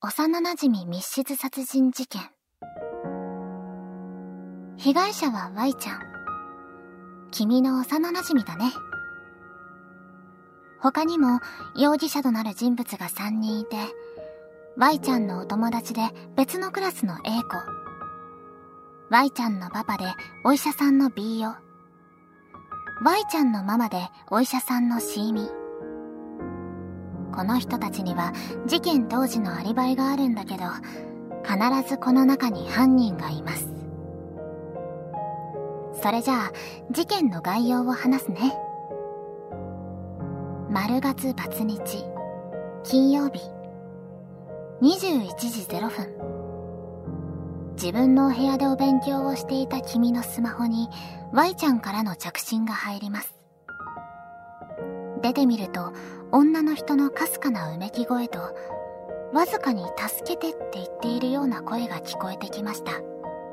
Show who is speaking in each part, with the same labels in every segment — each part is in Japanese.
Speaker 1: 幼馴染密室殺人事件。被害者は Y ちゃん。君の幼馴染だね。他にも容疑者となる人物が3人いて、Y ちゃんのお友達で別のクラスの A 子、Y ちゃんのパパでお医者さんの B よ、Y ちゃんのママでお医者さんの C み。この人たちには事件当時のアリバイがあるんだけど、必ずこの中に犯人がいます。それじゃあ事件の概要を話すね。丸月バツ日、金曜日、21時0分。自分のお部屋でお勉強をしていた君のスマホに Y ちゃんからの着信が入ります。出てみると、女の人のかすかなうめき声と、わずかに助けてって言っているような声が聞こえてきました。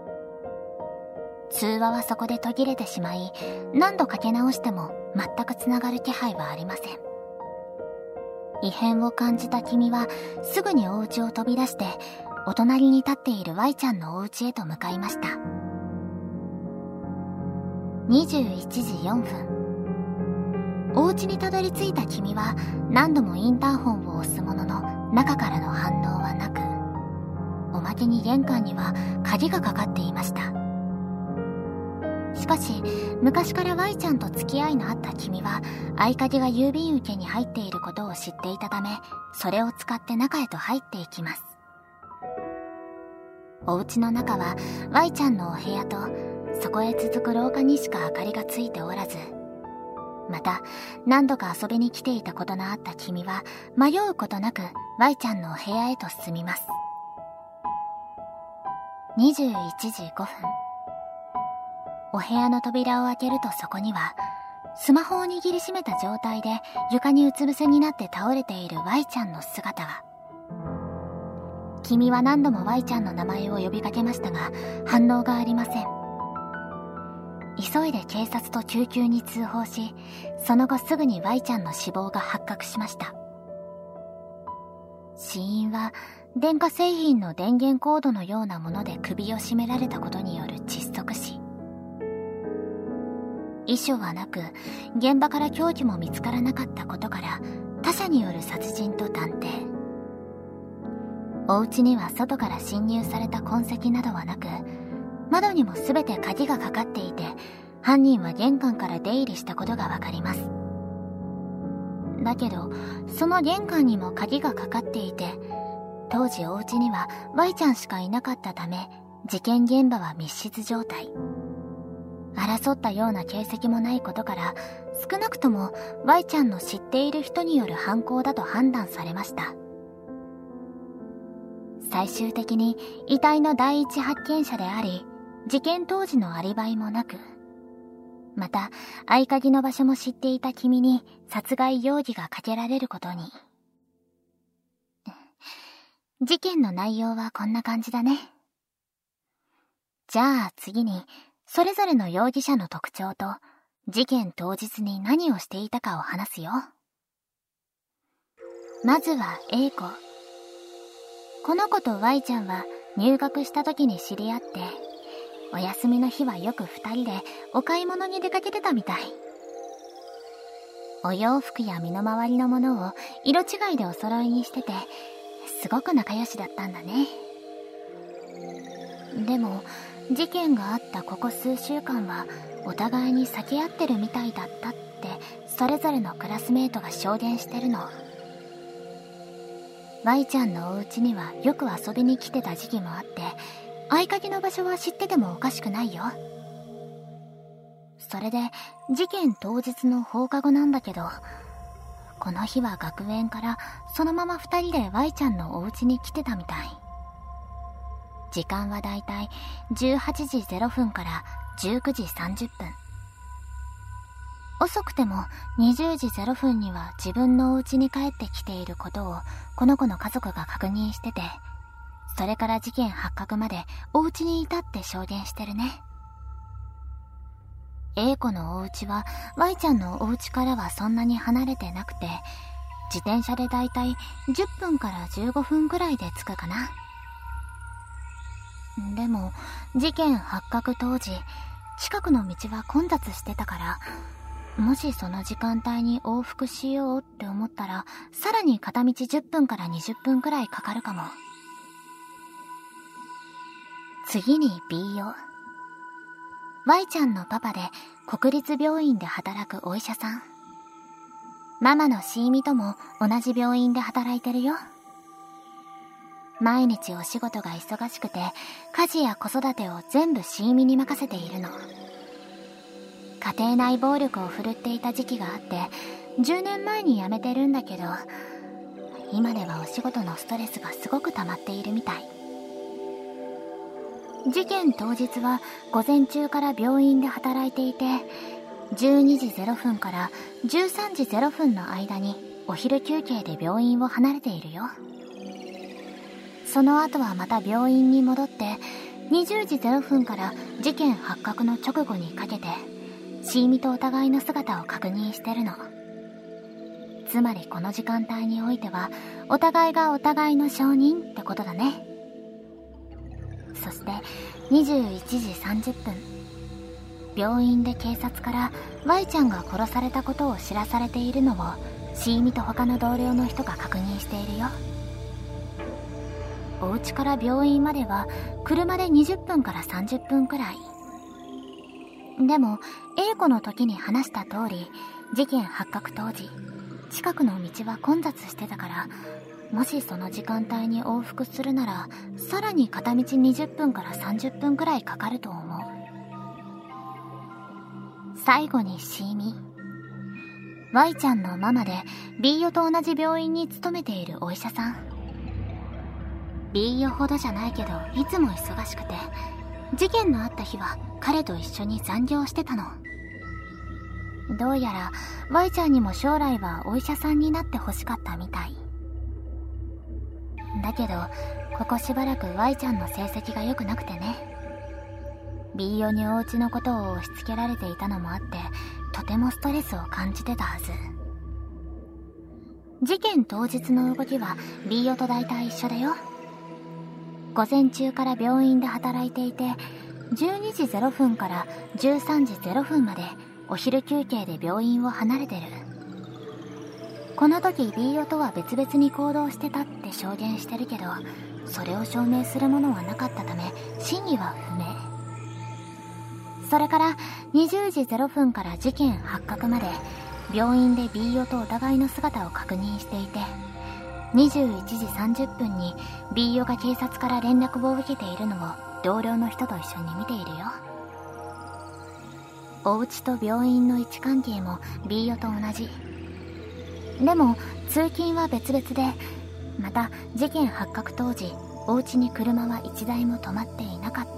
Speaker 1: 通話はそこで途切れてしまい、何度かけ直しても全くつながる気配はありません。異変を感じた君はすぐにお家を飛び出して、お隣に立っている Y ちゃんのお家へと向かいました。21時4分。お家にたどり着いた君は何度もインターホンを押すものの中からの反応はなく、おまけに玄関には鍵がかかっていました。しかし昔から Y ちゃんと付き合いのあった君は合鍵が郵便受けに入っていることを知っていたため、それを使って中へと入っていきます。お家の中は Y ちゃんのお部屋とそこへ続く廊下にしか明かりがついておらず、また何度か遊びに来ていたことのあった君は迷うことなく Y ちゃんのお部屋へと進みます。21時5分。お部屋の扉を開けると、そこにはスマホを握りしめた状態で床にうつ伏せになって倒れている Y ちゃんの姿は。君は何度も Y ちゃんの名前を呼びかけましたが反応がありません。急いで警察と救急に通報し、その後すぐに Y ちゃんの死亡が発覚しました。死因は電化製品の電源コードのようなもので首を絞められたことによる窒息死。遺書はなく、現場から凶器も見つからなかったことから他者による殺人と断定。お家には外から侵入された痕跡などはなく、窓にもすべて鍵がかかっていて、犯人は玄関から出入りしたことがわかります。だけどその玄関にも鍵がかかっていて、当時お家には Y ちゃんしかいなかったため、事件現場は密室状態。争ったような形跡もないことから、少なくとも Y ちゃんの知っている人による犯行だと判断されました。最終的に遺体の第一発見者であり、事件当時のアリバイもなく、また合鍵の場所も知っていた君に殺害容疑がかけられることに。事件の内容はこんな感じだね。じゃあ次に、それぞれの容疑者の特徴と事件当日に何をしていたかを話すよ。まずは A 子。この子と Y ちゃんは入学した時に知り合って、お休みの日はよく2人でお買い物に出かけてたみたい。お洋服や身の回りのものを色違いでお揃いにしてて、すごく仲良しだったんだね。でも事件があったここ数週間はお互いに避け合ってるみたいだったって、それぞれのクラスメートが証言してるの。Y ちゃんのお家にはよく遊びに来てた時期もあって、合鍵の場所は知っててもおかしくないよ。それで事件当日の放課後なんだけど、この日は学園からそのまま2人で Y ちゃんのお家に来てたみたい。時間はだいたい18時0分から19時30分。遅くても20時0分には自分のお家に帰ってきていることをこの子の家族が確認してて、それから事件発覚までお家にいたって証言してるね。A 子のお家は Y ちゃんのお家からはそんなに離れてなくて、 自転車でだいたい10分から15分くらいで着くかな。でも、事件発覚当時、近くの道は混雑してたから、もしその時間帯に往復しようって思ったら、さらに片道10分から20分くらいかかるかも。次に B よ。Y ちゃんのパパで国立病院で働くお医者さん。ママのシーミとも同じ病院で働いてるよ。毎日お仕事が忙しくて、家事や子育てを全部シーミに任せているの。家庭内暴力を振るっていた時期があって、10年前に辞めてるんだけど、今ではお仕事のストレスがすごく溜まっているみたい。事件当日は午前中から病院で働いていて、12時0分から13時0分の間にお昼休憩で病院を離れているよ。その後はまた病院に戻って、20時0分から事件発覚の直後にかけて、シーミとお互いの姿を確認してるの。つまりこの時間帯においては、お互いがお互いの証人ってことだね。そして21時30分、病院で警察から Y ちゃんが殺されたことを知らされているのをシーミと他の同僚の人が確認しているよ。お家から病院までは車で20分から30分くらい。でも A 子の時に話した通り、事件発覚当時、近くの道は混雑してたから、もしその時間帯に往復するなら、さらに片道20分から30分くらいかかると思う。最後にシーミ。Y ちゃんのママで B よと同じ病院に勤めているお医者さん。B よほどじゃないけど、いつも忙しくて、事件のあった日は彼と一緒に残業してたの。どうやら Y ちゃんにも将来はお医者さんになってほしかったみたい。だけど、ここしばらく Y ちゃんの成績が良くなくてね。B よにお家のことを押し付けられていたのもあって、とてもストレスを感じてたはず。事件当日の動きは B よと大体一緒だよ。午前中から病院で働いていて、12時0分から13時0分までお昼休憩で病院を離れてる。この時 B よとは別々に行動してたって証言してるけど、それを証明するものはなかったため真偽は不明。それから20時0分から事件発覚まで病院で B よとお互いの姿を確認していて、21時30分に B よが警察から連絡を受けているのを同僚の人と一緒に見ているよ。お家と病院の位置関係も B よと同じ。でも通勤は別々で、また事件発覚当時、お家に車は1台も止まっていなかった。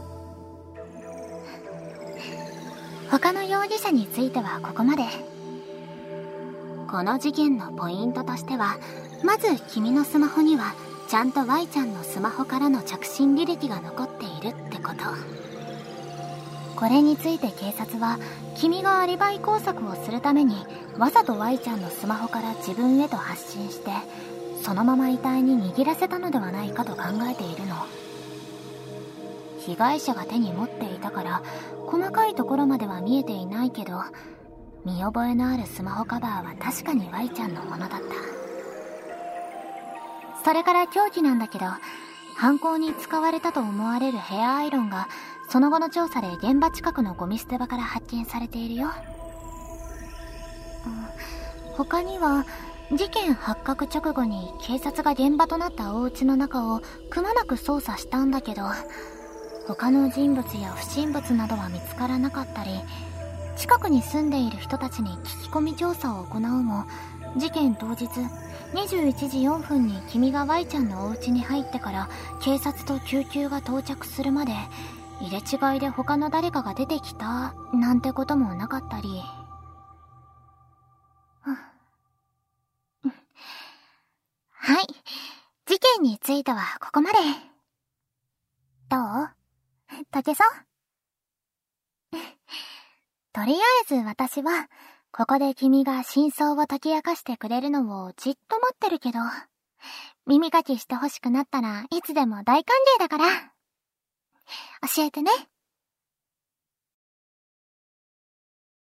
Speaker 1: 他の容疑者についてはここまで。この事件のポイントとしては、まず君のスマホにはちゃんと Y ちゃんのスマホからの着信履歴が残っているってこと。これについて警察は、君がアリバイ工作をするためにわざと Y ちゃんのスマホから自分へと発信して、そのまま遺体に握らせたのではないかと考えているの。被害者が手に持っていたから細かいところまでは見えていないけど、見覚えのあるスマホカバーは確かに Y ちゃんのものだった。それから凶器なんだけど、犯行に使われたと思われるヘアアイロンがその後の調査で現場近くのゴミ捨て場から発見されているよ。他には事件発覚直後に警察が現場となったお家の中をくまなく捜査したんだけど、他の人物や不審物などは見つからなかったり、近くに住んでいる人たちに聞き込み調査を行うも、事件当日21時4分に君が Y ちゃんのお家に入ってから警察と救急が到着するまで、入れ違いで他の誰かが出てきたなんてこともなかったり。はい、事件についてはここまで。どう？竹さん？とりあえず私はここで君が真相を解き明かしてくれるのをじっと待ってるけど、耳かきしてほしくなったらいつでも大歓迎だから。教えてね。